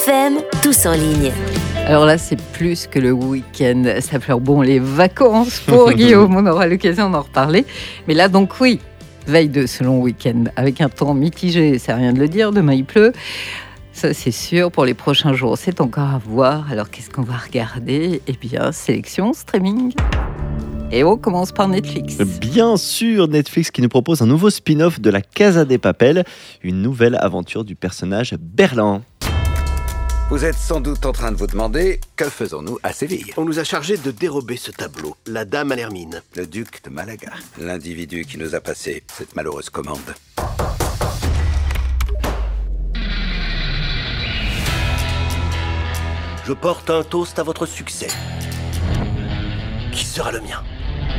FM, tous en ligne. Alors là, c'est plus que le week-end. Ça pleure bon les vacances pour Guillaume. On aura l'occasion d'en reparler. Mais là, donc oui, veille de ce long week-end, avec un temps mitigé, c'est rien de le dire. Demain, il pleut. Ça, c'est sûr. Pour les prochains jours, c'est encore à voir. Alors, qu'est-ce qu'on va regarder ? Eh bien, sélection, streaming. Et on commence par Netflix. Bien sûr, Netflix qui nous propose un nouveau spin-off de La Casa de Papel, une nouvelle aventure du personnage Berlin. Vous êtes sans doute en train de vous demander que faisons-nous à Séville ? On nous a chargé de dérober ce tableau, la dame à l'hermine. Le duc de Malaga, l'individu qui nous a passé cette malheureuse commande. Je porte un toast à votre succès. Qui sera le mien ?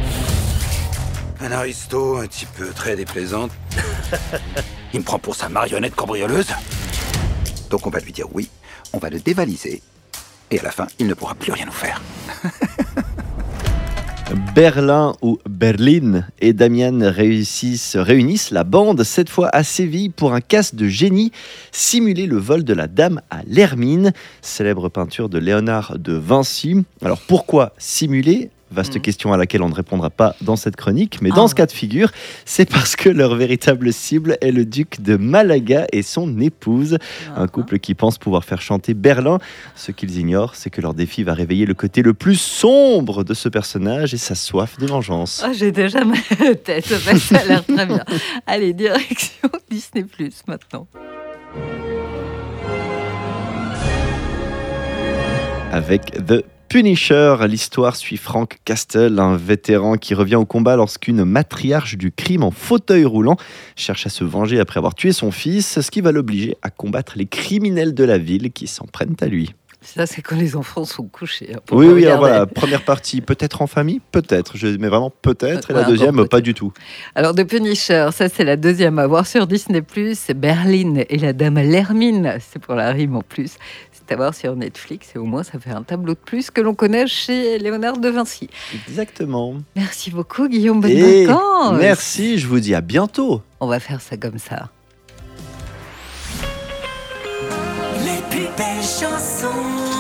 Un aristo un petit peu très déplaisante. Il me prend pour sa marionnette cambrioleuse. Donc on va lui dire oui, on va le dévaliser. Et à la fin, il ne pourra plus rien nous faire. Berlin ou Berlin et Damian réunissent la bande, cette fois à Séville, pour un casse de génie, simuler le vol de la dame à l'hermine, célèbre peinture de Léonard de Vinci. Alors pourquoi simuler ? Vaste question à laquelle on ne répondra pas dans cette chronique, mais dans ce cas de figure, c'est parce que leur véritable cible est le duc de Malaga et son épouse, un couple qui pense pouvoir faire chanter Berlin. Ce qu'ils ignorent, c'est que leur défi va réveiller le côté le plus sombre de ce personnage et sa soif de vengeance. Oh, j'ai déjà ma tête, ça a l'air très bien. Allez, direction Disney+, maintenant. Avec The Punisher, l'histoire suit Frank Castle, un vétéran qui revient au combat lorsqu'une matriarche du crime en fauteuil roulant cherche à se venger après avoir tué son fils, ce qui va l'obliger à combattre les criminels de la ville qui s'en prennent à lui. Ça, c'est quand les enfants sont couchés. Oui, alors voilà, première partie, peut-être en famille, peut-être, mais vraiment peut-être, et la deuxième, pas du tout. Alors, The Punisher, ça c'est la deuxième à voir sur Disney+, c'est Berlin et la dame à l'hermine, c'est pour la rime en plus. C'est à voir sur Netflix, et au moins ça fait un tableau de plus que l'on connaît chez Léonard de Vinci. Exactement. Merci beaucoup Guillaume, bonnes vacances. Merci, je vous dis à bientôt. On va faire ça comme ça. Les plus belles chansons.